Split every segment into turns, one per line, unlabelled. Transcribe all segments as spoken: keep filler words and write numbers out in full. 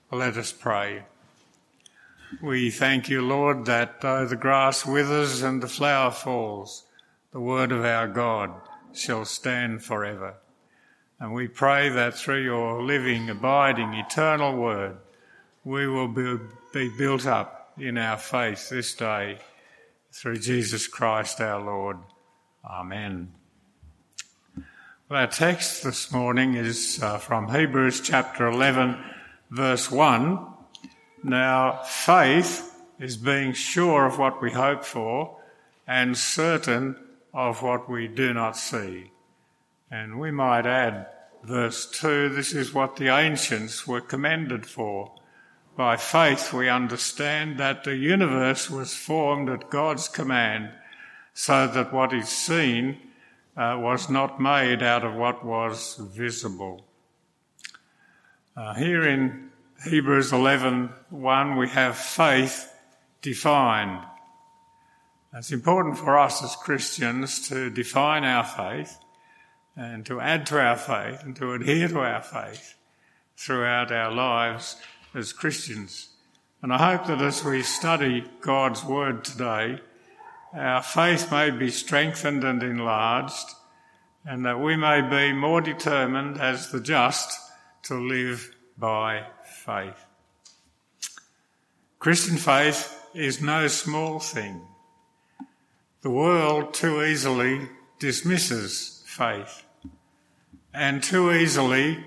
Let us pray. We thank you, Lord, that though the grass withers and the flower falls, the word of our God shall stand forever. And we pray that through your living, abiding, eternal word, we will be, be built up in our faith this day through Jesus Christ our Lord. Amen. Well, our text this morning is uh, from Hebrews chapter eleven, verse one. Now, faith is being sure of what we hope for and certain of what we do not see. And we might add verse two, this is what the ancients were commended for. By faith we understand that the universe was formed at God's command, so that what is seen uh, was not made out of what was visible. Uh, here in Hebrews eleven one we have faith defined. It's important for us as Christians to define our faith and to add to our faith and to adhere to our faith throughout our lives as Christians. And I hope that as we study God's word today, our faith may be strengthened and enlarged, and that we may be more determined as the just to live by faith. Christian faith is no small thing. The world too easily dismisses faith and too easily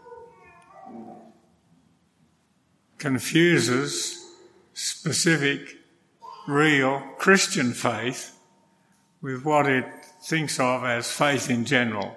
confuses specific, real Christian faith with what it thinks of as faith in general.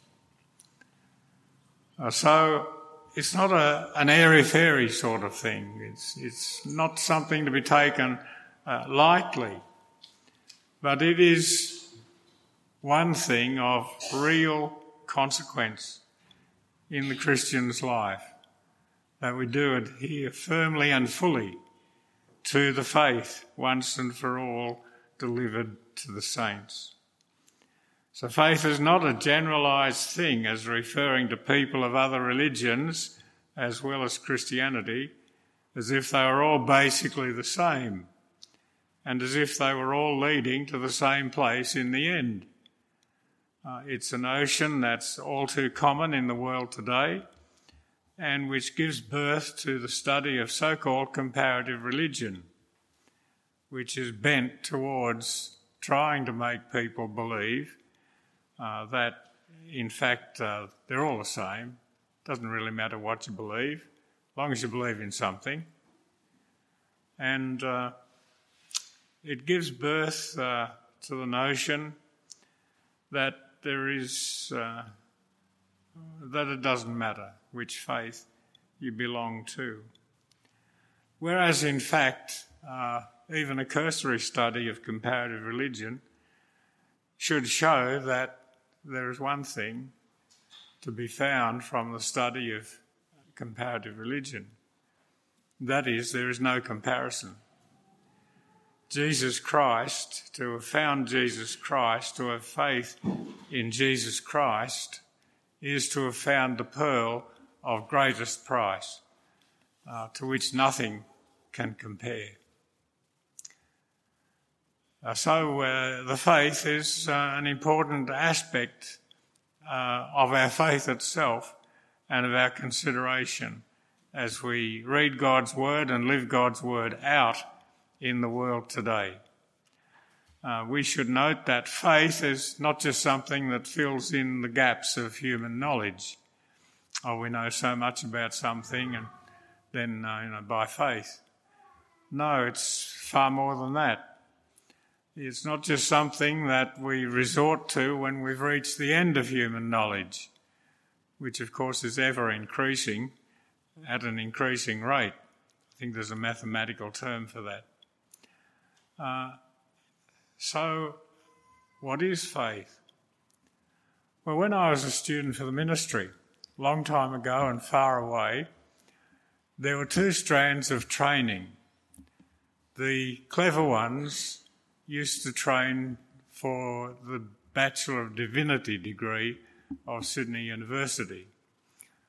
Uh, so it's not a, an airy-fairy sort of thing. It's, it's not something to be taken uh, lightly. But it is one thing of real consequence in the Christian's life, that we do adhere firmly and fully to the faith once and for all delivered to the saints. So faith is not a generalised thing as referring to people of other religions as well as Christianity, as if they were all basically the same and as if they were all leading to the same place in the end. Uh, it's a notion that's all too common in the world today and which gives birth to the study of so-called comparative religion, which is bent towards trying to make people believe uh, that, in fact, uh, they're all the same. Doesn't really matter what you believe, as long as you believe in something. And uh, it gives birth uh, to the notion that there is, uh, that it doesn't matter which faith you belong to. Whereas, in fact, uh, even a cursory study of comparative religion should show that there is one thing to be found from the study of comparative religion. That is, there is no comparison. Jesus Christ, to have found Jesus Christ, to have faith in Jesus Christ, is to have found the pearl of greatest price, uh, to which nothing can compare. Uh, so uh, the faith is uh, an important aspect uh, of our faith itself and of our consideration as we read God's word and live God's word out in the world today. Uh, we should note that faith is not just something that fills in the gaps of human knowledge. Oh, we know so much about something and then, uh, you know, by faith. No, it's far more than that. It's not just something that we resort to when we've reached the end of human knowledge, which of course is ever increasing at an increasing rate. I think there's a mathematical term for that. Uh, so, what is faith? Well, when I was a student for the ministry, a long time ago and far away, there were two strands of training. The clever ones used to train for the Bachelor of Divinity degree of Sydney University.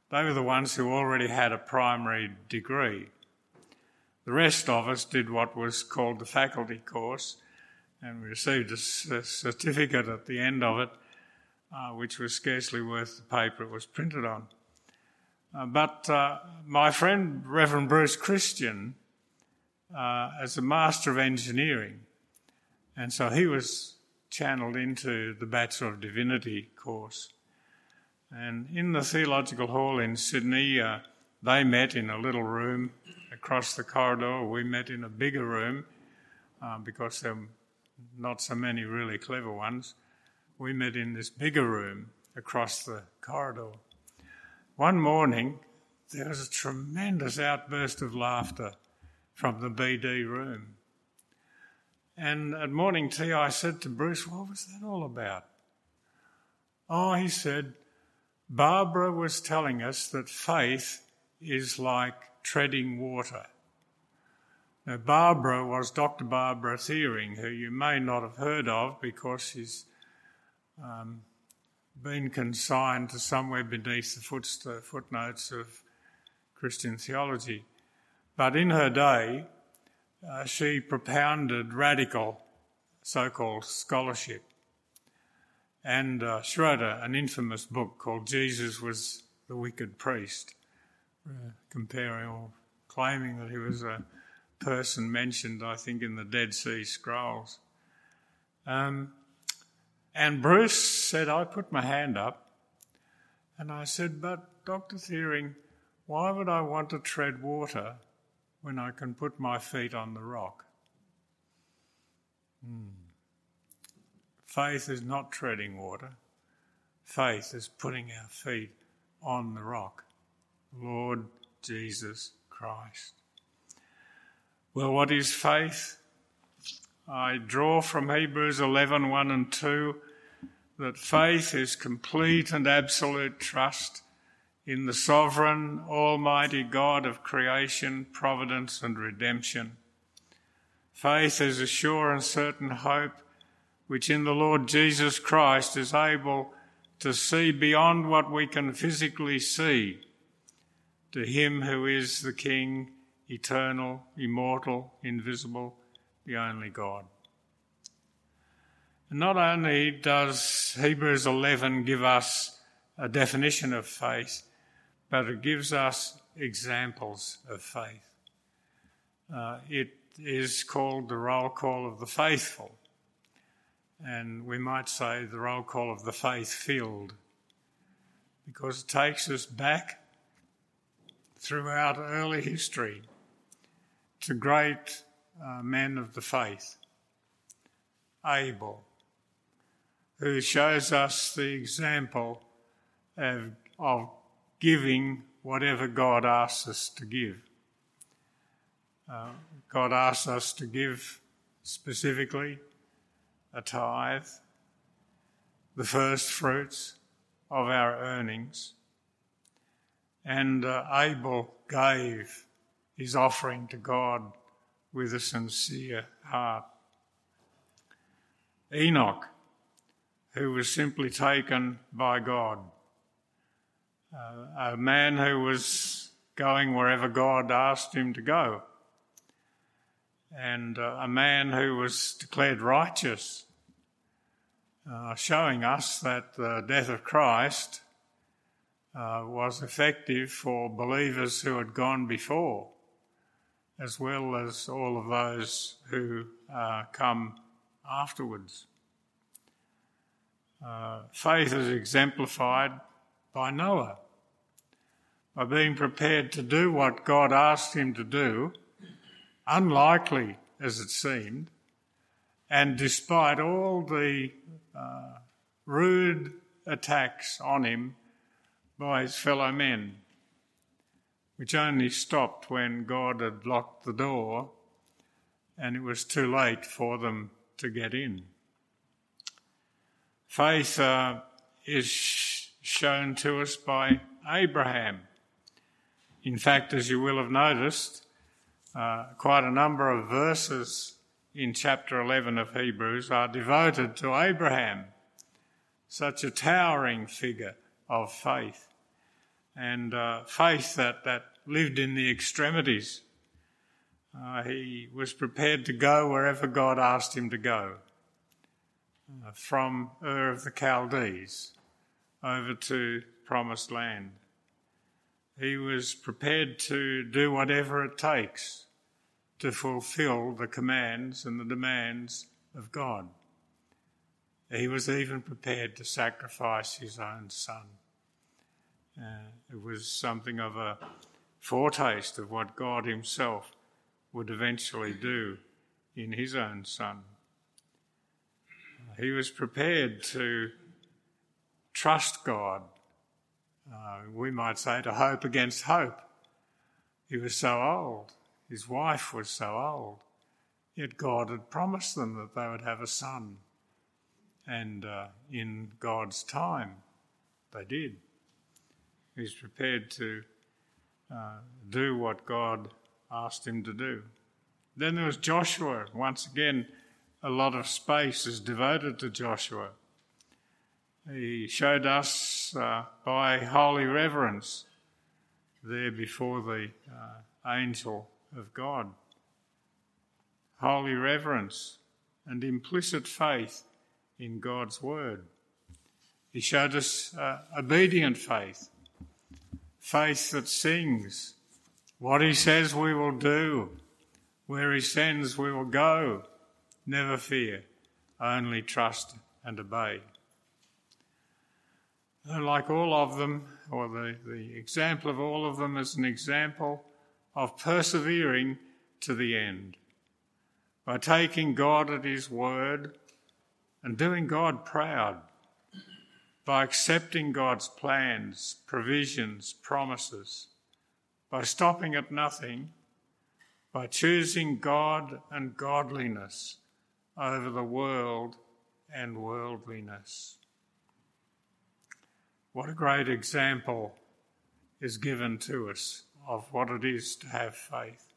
they were the ones who already had a primary degree. The rest of us did what was called the faculty course, and we received a certificate at the end of it, uh, which was scarcely worth the paper it was printed on. Uh, but uh, my friend, Reverend Bruce Christian, uh, as a Master of Engineering, and so he was channeled into the Bachelor of Divinity course. And in the Theological Hall in Sydney, uh, they met in a little room across the corridor. We met in a bigger room uh, because there were not so many really clever ones. We met in this bigger room across the corridor. One morning, there was a tremendous outburst of laughter from the B D room. And at morning tea, I said to Bruce, what was that all about? Oh, he said, Barbara was telling us that faith is like treading water. Now, Barbara was Doctor Barbara Thiering, who you may not have heard of because she's um, been consigned to somewhere beneath the foot- footnotes of Christian theology. But in her day, uh, she propounded radical so-called scholarship. And uh, she wrote a, an infamous book called Jesus Was the Wicked Priest, uh, comparing or claiming that he was a person mentioned, I think, in the Dead Sea Scrolls. Um, and Bruce said, I put my hand up and I said, but Doctor Thiering, why would I want to tread water when I can put my feet on the rock? Hmm. Faith is not treading water. Faith is putting our feet on the rock, Lord Jesus Christ. Well, what is faith? I draw from Hebrews eleven, one and two that faith is complete and absolute trust in the sovereign, almighty God of creation, providence and redemption. Faith is a sure and certain hope which in the Lord Jesus Christ is able to see beyond what we can physically see, to him who is the King, eternal, immortal, invisible, the only God. And not only does Hebrews eleven give us a definition of faith, but it gives us examples of faith. Uh, it is called the roll call of the faithful, and we might say the roll call of the faith-filled, because it takes us back throughout early history to great uh, men of the faith. Abel, who shows us the example of, of giving whatever God asks us to give. Uh, God asks us to give specifically a tithe, the first fruits of our earnings. And uh, Abel gave his offering to God with a sincere heart. Enoch, who was simply taken by God, uh, a man who was going wherever God asked him to go, and uh, a man who was declared righteous, uh, showing us that the death of Christ uh, was effective for believers who had gone before, as well as all of those who uh, come afterwards. Uh, faith is exemplified by Noah, by being prepared to do what God asked him to do, unlikely as it seemed, and despite all the uh, rude attacks on him by his fellow men, which only stopped when God had locked the door and it was too late for them to get in. Faith uh, is sh- shown to us by Abraham. In fact, as you will have noticed, uh, quite a number of verses in chapter eleven of Hebrews are devoted to Abraham, such a towering figure of faith. and uh, faith that, that lived in the extremities. Uh, he was prepared to go wherever God asked him to go, uh, from Ur of the Chaldees over to Promised Land. He was prepared to do whatever it takes to fulfill the commands and the demands of God. He was even prepared to sacrifice his own son. Uh, it was something of a foretaste of what God himself would eventually do in his own son. He was prepared to trust God. Uh, we might say to hope against hope. He was so old. His wife was so old. Yet God had promised them that they would have a son. And uh, in God's time, they did. He was prepared to uh, do what God asked him to do. Then there was Joshua. Once again, a lot of space is devoted to Joshua. He showed us uh, by holy reverence there before the uh, angel of God. Holy reverence and implicit faith in God's word. He showed us uh, obedient faith, faith that sings. What he says we will do, where he sends we will go. Never fear, only trust and obey. And like all of them, or the, the example of all of them is an example of persevering to the end. By taking God at his word and doing God proud. By accepting God's plans, provisions, promises. By stopping at nothing. By choosing God and godliness over the world and worldliness. What a great example is given to us of what it is to have faith.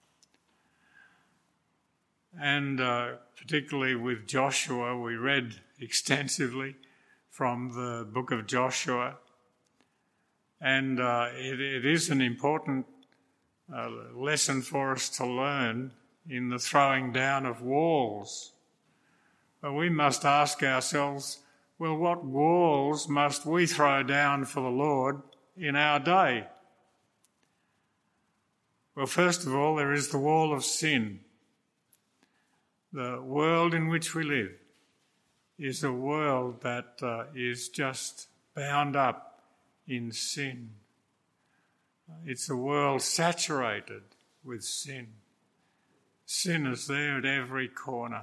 And uh, particularly with Joshua, we read extensively from the book of Joshua. And uh, it, it is an important uh, lesson for us to learn in the throwing down of walls. But we must ask ourselves, well, what walls must we throw down for the Lord in our day? Well, first of all, there is the wall of sin. The world in which we live is a world that uh, is just bound up in sin. It's a world saturated with sin. Sin is there at every corner.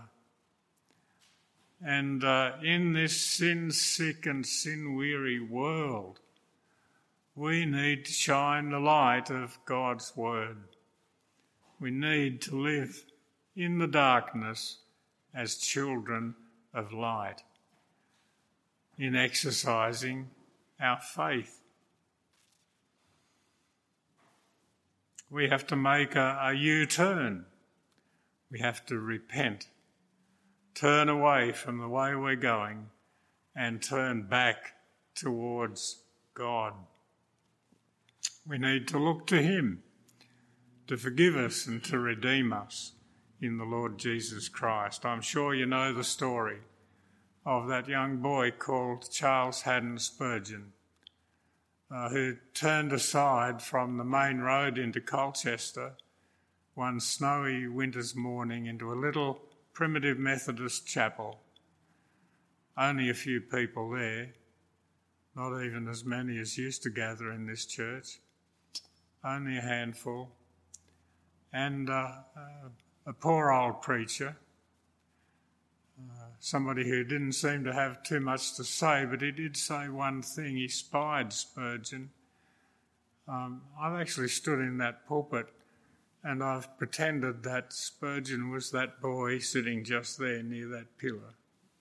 And uh, in this sin-sick and sin-weary world, we need to shine the light of God's word. We need to live in the darkness as children of light, in exercising our faith. We have to make a, a U-turn. We have to repent. Turn away from the way we're going and turn back towards God. We need to look to him to forgive us and to redeem us in the Lord Jesus Christ. I'm sure you know the story of that young boy called Charles Haddon Spurgeon, uh, who turned aside from the main road into Colchester one snowy winter's morning into a little primitive Methodist chapel. Only a few people there, not even as many as used to gather in this church, only a handful. And uh, uh, a poor old preacher, uh, somebody who didn't seem to have too much to say, but he did say one thing. He spied Spurgeon. Um, I've actually stood in that pulpit and I've pretended that Spurgeon was that boy sitting just there near that pillar.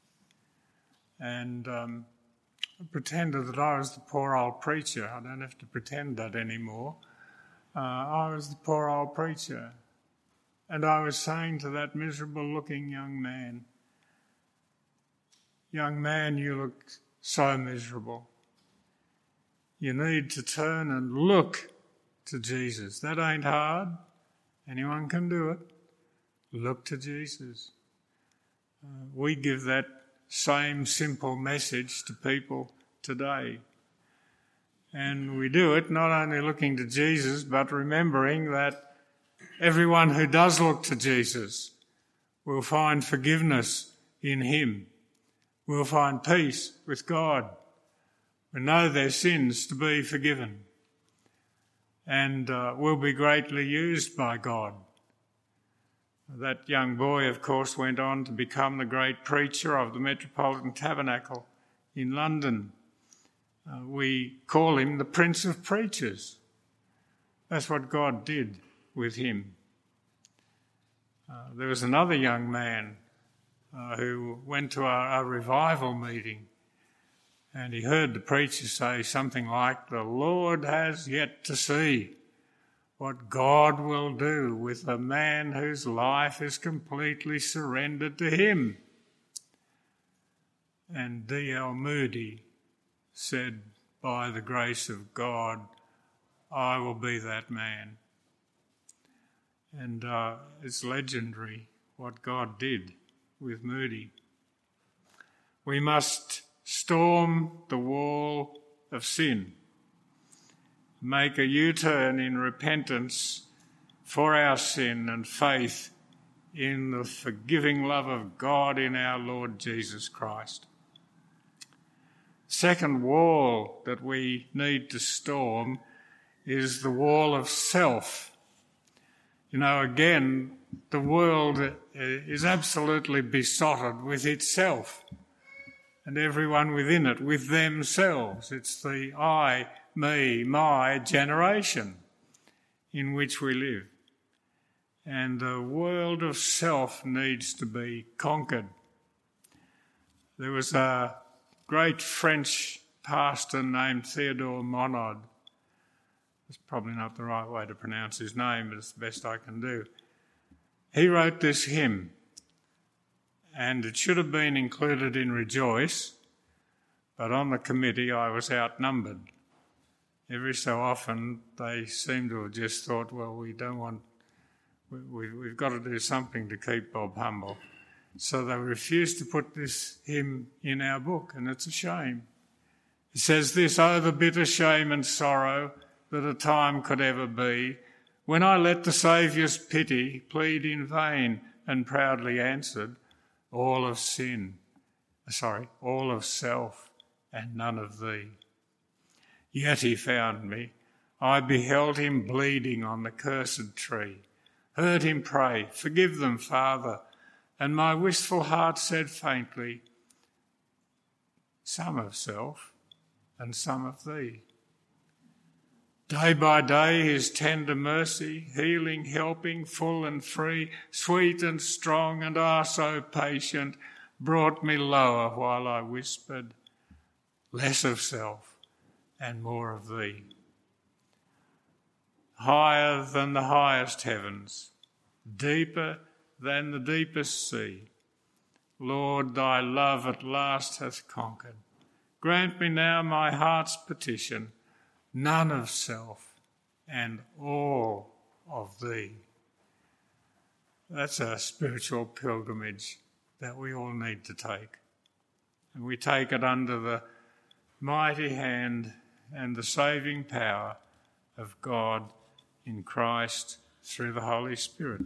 And um, I pretended that I was the poor old preacher. I don't have to pretend that anymore. Uh, I was the poor old preacher. And I was saying to that miserable-looking young man, "Young man, you look so miserable. you need to turn and look to Jesus. That ain't hard. Anyone can do it. Look to Jesus. Uh, we give that same simple message to people today. And we do it not only looking to Jesus, but remembering that everyone who does look to Jesus will find forgiveness in him, will find peace with God, will know their sins to be forgiven, and uh, will be greatly used by God. That young boy, of course, went on to become the great preacher of the Metropolitan Tabernacle in London. Uh, we call him the Prince of Preachers. That's what God did with him. Uh, there was another young man uh, who went to a, a revival meeting, and he heard the preacher say something like, "The Lord has yet to see what God will do with a man whose life is completely surrendered to him." And D L Moody said, "By the grace of God, I will be that man." And uh, it's legendary what God did with Moody. We must storm the wall of sin, make a U-turn in repentance for our sin and faith in the forgiving love of God in our Lord Jesus Christ. Second wall that we need to storm is the wall of self. You know, again, the world is absolutely besotted with itself and everyone within it with themselves. It's the I, me, my generation in which we live. And the world of self needs to be conquered. There was a great French pastor named Theodore Monod. It's probably not the right way to pronounce his name, but it's the best I can do. He wrote this hymn, and it should have been included in Rejoice, but on the committee I was outnumbered. Every so often they seem to have just thought, well, we don't want, we, we, we've got to do something to keep Bob humble. So they refused to put this hymn in our book, and it's a shame. It says this, "Oh, the bitter shame and sorrow that a time could ever be, when I let the Saviour's pity plead in vain and proudly answered, all of sin, sorry, all of self and none of thee. Yet he found me. I beheld him bleeding on the cursed tree, heard him pray, forgive them, Father, and my wistful heart said faintly, some of self and some of thee. Day by day his tender mercy, healing, helping, full and free, sweet and strong and ah so patient, brought me lower while I whispered, less of self and more of thee. Higher than the highest heavens, deeper than the deepest sea, Lord, thy love at last hath conquered. Grant me now my heart's petition, none of self and all of thee. That's a spiritual pilgrimage that we all need to take. And we take it under the mighty hand and the saving power of God in Christ through the Holy Spirit.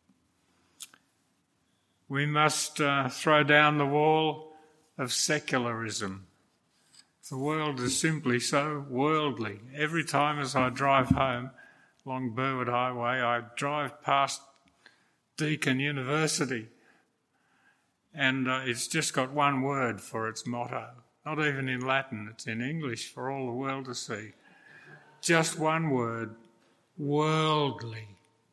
We must uh, throw down the wall of secularism. The world is simply so worldly. Every time as I drive home along Burwood Highway, I drive past Deakin University, and uh, it's just got one word for its motto. Not even in Latin, it's in English for all the world to see. Just one word, worldly.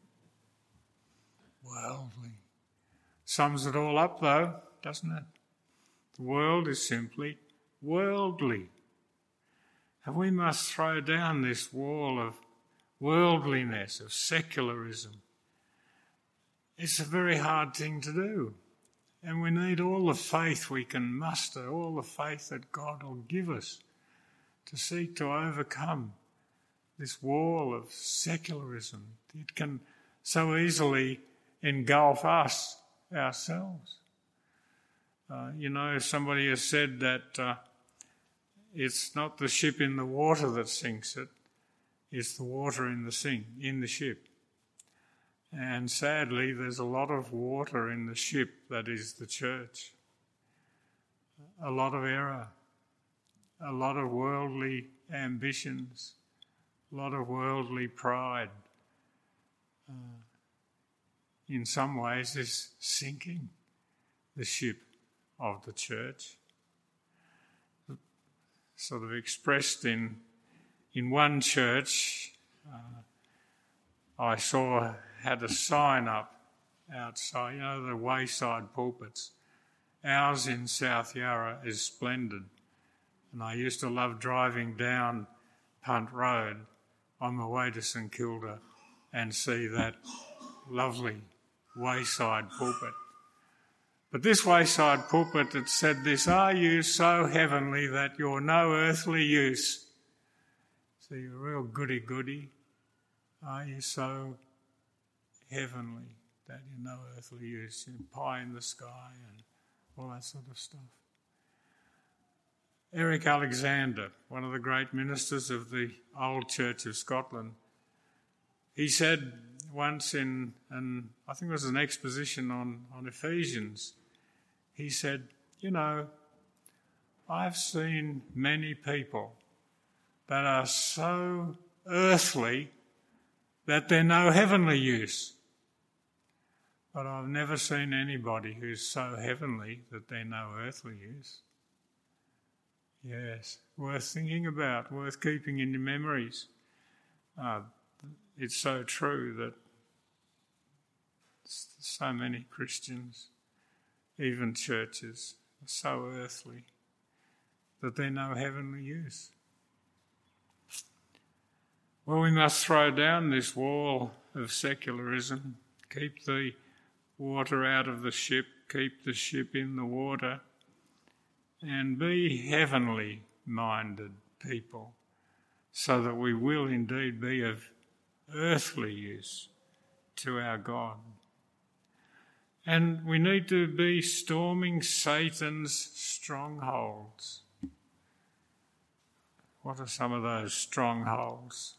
Worldly. Sums it all up though, doesn't it? The world is simply worldly. And we must throw down this wall of worldliness, of secularism. It's a very hard thing to do. And we need all the faith we can muster, all the faith that God will give us to seek to overcome this wall of secularism. It can so easily engulf us ourselves. Uh, you know, somebody has said that uh, it's not the ship in the water that sinks it, it's the water in the sink, in the ship. And sadly, there's a lot of water in the ship that is the church. A lot of error, a lot of worldly ambitions, a lot of worldly pride. Uh, in some ways, is sinking the ship of the church. Sort of expressed in in one church, uh, I saw had a sign up outside, you know, the wayside pulpits. Ours in South Yarra is splendid, and I used to love driving down Punt Road on my way to St Kilda and see that lovely wayside pulpit. But this wayside pulpit had said this, "Are you so heavenly that you're no earthly use?" So you're a real goody-goody. Are you so heavenly that you're no earthly use? You're pie in the sky and all that sort of stuff. Eric Alexander, one of the great ministers of the old Church of Scotland, he said once in, an, I think it was an exposition on, on Ephesians, he said, you know, I've seen many people that are so earthly that they're no heavenly use. But I've never seen anybody who's so heavenly that they're no earthly use. Yes, worth thinking about, worth keeping in your memories. Uh, it's so true that so many Christians, even churches, are so earthly that they're no heavenly use. Well, we must throw down this wall of secularism, keep the water out of the ship, keep the ship in the water, and be heavenly minded people so that we will indeed be of earthly use to our God. And we need to be storming Satan's strongholds. What are some of those strongholds?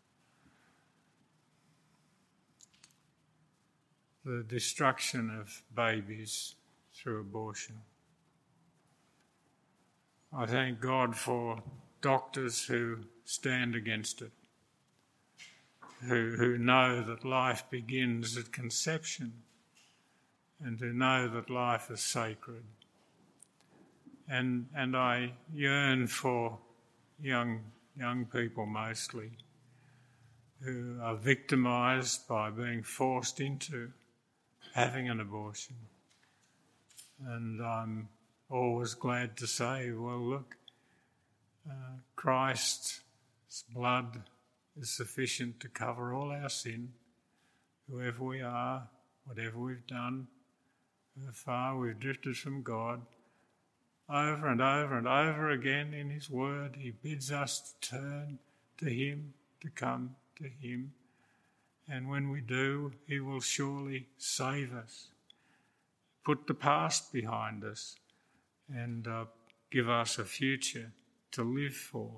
The destruction of babies through abortion. I thank God for doctors who stand against it, who, who know that life begins at conception and who know that life is sacred. And, and I yearn for young, young people mostly who are victimised by being forced into having an abortion. And I'm always glad to say, well, look, uh, Christ's blood is sufficient to cover all our sin, whoever we are, whatever we've done, how far we've drifted from God. Over and over and over again in his word, he bids us to turn to him, to come to him. And when we do, he will surely save us, put the past behind us, and uh, give us a future to live for.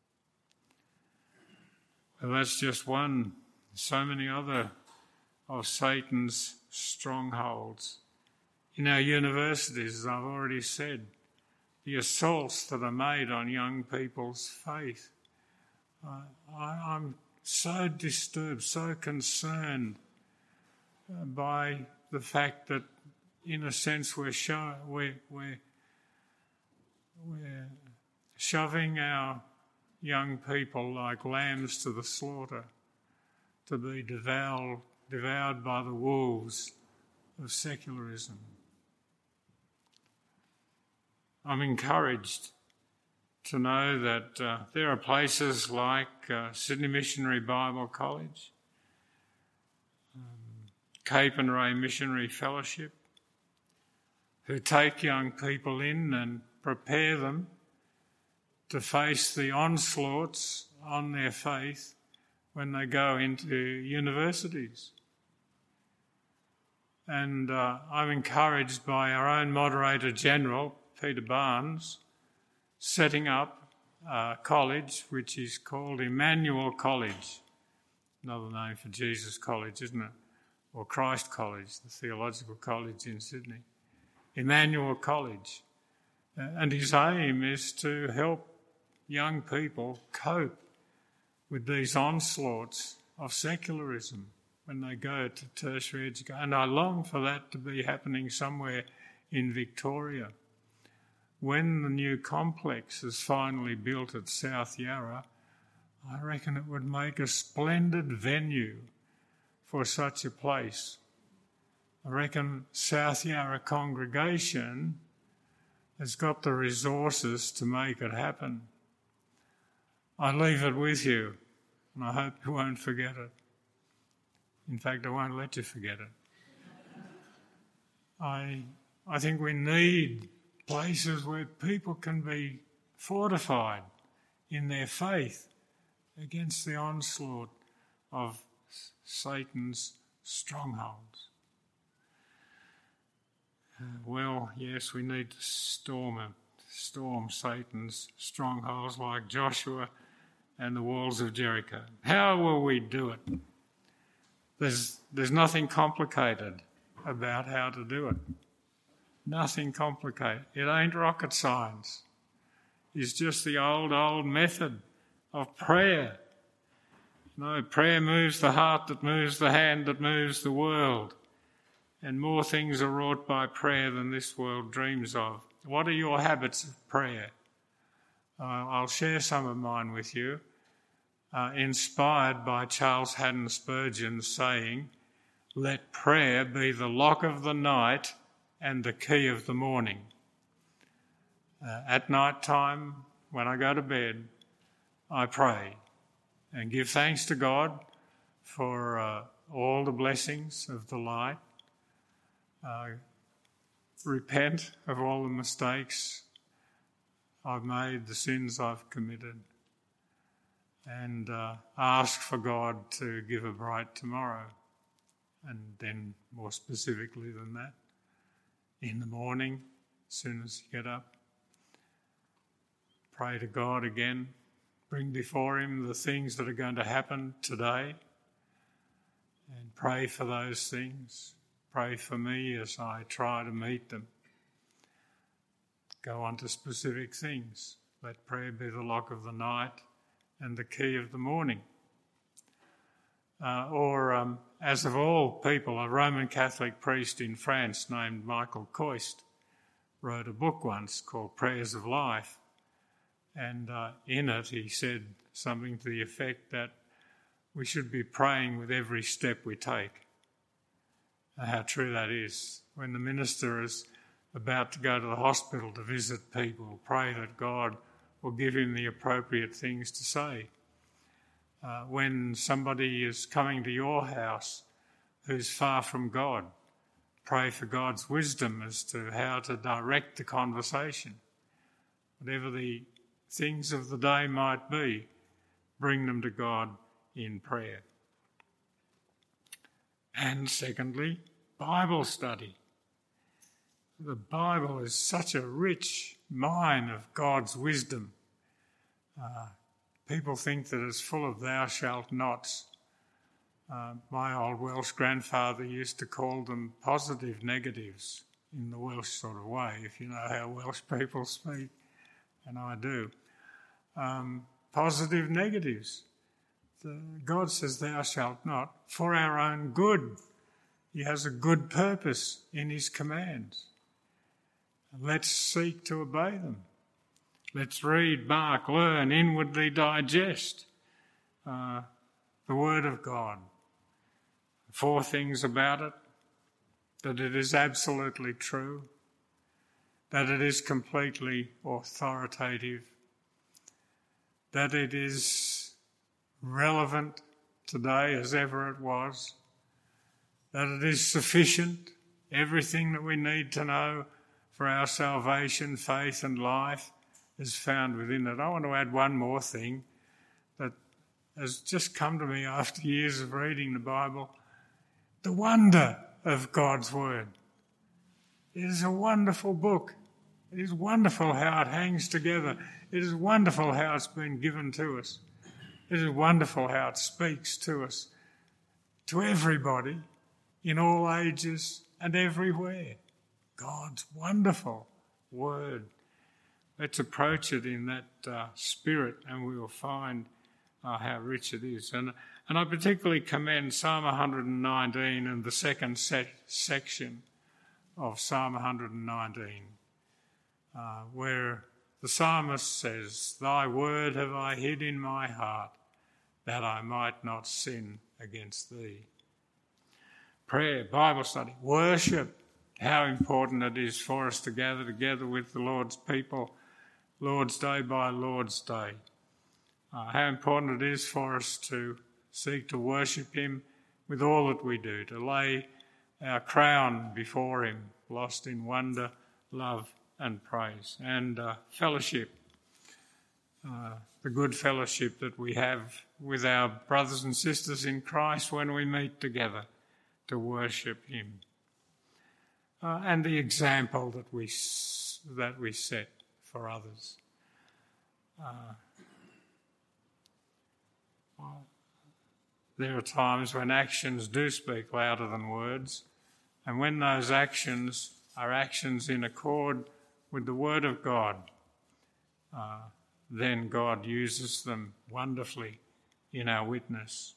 Well, that's just one. So many other of Satan's strongholds. In our universities, as I've already said, the assaults that are made on young people's faith. Uh, I, I'm so disturbed, so concerned uh, by the fact that, in a sense, we're, show, we're, we're, we're shoving our young people like lambs to the slaughter, to be devoured, devoured by the wolves of secularism. I'm encouraged to know that uh, there are places like uh, Sydney Missionary Bible College, um, Cape and Ray Missionary Fellowship, who take young people in and prepare them to face the onslaughts on their faith when they go into universities. And uh, I'm encouraged by our own Moderator General, Peter Barnes, setting up a college which is called Emmanuel College. Another name for Jesus College, isn't it? Or Christ College, the theological college in Sydney. Emmanuel College. Uh, and his aim is to help young people cope with these onslaughts of secularism when they go to tertiary education. And I long for that to be happening somewhere in Victoria. When the new complex is finally built at South Yarra, I reckon it would make a splendid venue for such a place. I reckon South Yarra congregation has got the resources to make it happen. I leave it with you, and I hope you won't forget it. In fact, I won't let you forget it. I, I think we need places where people can be fortified in their faith against the onslaught of Satan's strongholds. Uh, well, yes, we need to storm it, storm Satan's strongholds like Joshua and the walls of Jericho. How will we do it? There's, there's nothing complicated about how to do it. Nothing complicated. It ain't rocket science. It's just the old, old method of prayer. No, prayer moves the heart that moves the hand that moves the world. And more things are wrought by prayer than this world dreams of. What are your habits of prayer? Uh, I'll share some of mine with you. Uh, inspired by Charles Haddon Spurgeon's saying, "Let prayer be the lock of the night and the key of the morning." Uh, at night time, when I go to bed, I pray and give thanks to God for uh, all the blessings of the light. Uh, repent of all the mistakes I've made, the sins I've committed, and uh, ask for God to give a bright tomorrow. And then more specifically than that, in the morning, as soon as you get up, pray to God again, bring before him the things that are going to happen today, and pray for those things. Pray for me as I try to meet them. Go on to specific things. Let prayer be the lock of the night and the key of the morning. Uh, or, um, as of all people, a Roman Catholic priest in France named Michael Coist wrote a book once called Prayers of Life. And uh, in it he said something to the effect that we should be praying with every step we take. And how true that is. When the minister is about to go to the hospital to visit people, pray that God will give him the appropriate things to say. Uh, when somebody is coming to your house who's far from God, pray for God's wisdom as to how to direct the conversation. Whatever the things of the day might be, bring them to God in prayer. And secondly, Bible study. The Bible is such a rich mine of God's wisdom. Uh, people think that it's full of thou shalt nots. Uh, my old Welsh grandfather used to call them positive negatives in the Welsh sort of way, if you know how Welsh people speak, and I do. Um, positive negatives. The, God says thou shalt not for our own good. He has a good purpose in his commands. Let's seek to obey them. Let's read, mark, learn, inwardly digest uh, the Word of God. Four things about it: that it is absolutely true, that it is completely authoritative, that it is relevant today as ever it was, that it is sufficient, everything that we need to know for our salvation, faith and life, is found within it. I want to add one more thing that has just come to me after years of reading the Bible. The wonder of God's Word. It is a wonderful book. It is wonderful how it hangs together. It is wonderful how it's been given to us. It is wonderful how it speaks to us, to everybody, in all ages and everywhere. God's wonderful Word. Let's approach it in that uh, spirit, and we will find uh, how rich it is. And, and I particularly commend Psalm one nineteen and the second se- section of Psalm one nineteen, uh, where the psalmist says, "Thy word have I hid in my heart, that I might not sin against thee." Prayer, Bible study, worship, how important it is for us to gather together with the Lord's people, Lord's Day by Lord's Day. Uh, how important it is for us to seek to worship him with all that we do, to lay our crown before him, lost in wonder, love and praise, and uh, fellowship, uh, the good fellowship that we have with our brothers and sisters in Christ when we meet together to worship him, uh, and the example that we that we set for others. Uh, well, there are times when actions do speak louder than words, and when those actions are actions in accord with the Word of God, uh, then God uses them wonderfully in our witness.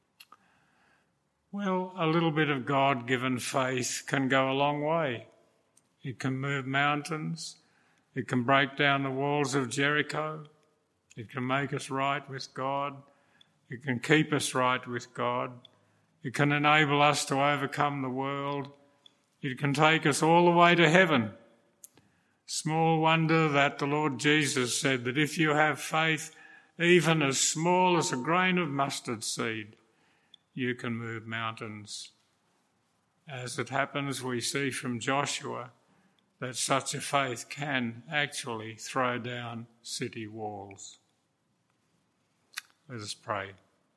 Well, a little bit of God-given faith can go a long way. It can move mountains. It can break down the walls of Jericho. It can make us right with God. It can keep us right with God. It can enable us to overcome the world. It can take us all the way to heaven. Small wonder that the Lord Jesus said that if you have faith even as small as a grain of mustard seed, you can move mountains. As it happens, we see from Joshua that such a faith can actually throw down city walls. Let us pray.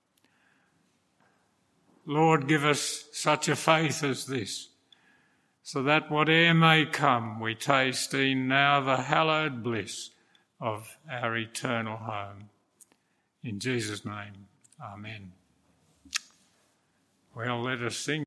Lord, give us such a faith as this, so that whate'er may come, we taste e'en now the hallowed bliss of our eternal home. In Jesus' name, amen. Well, let us sing.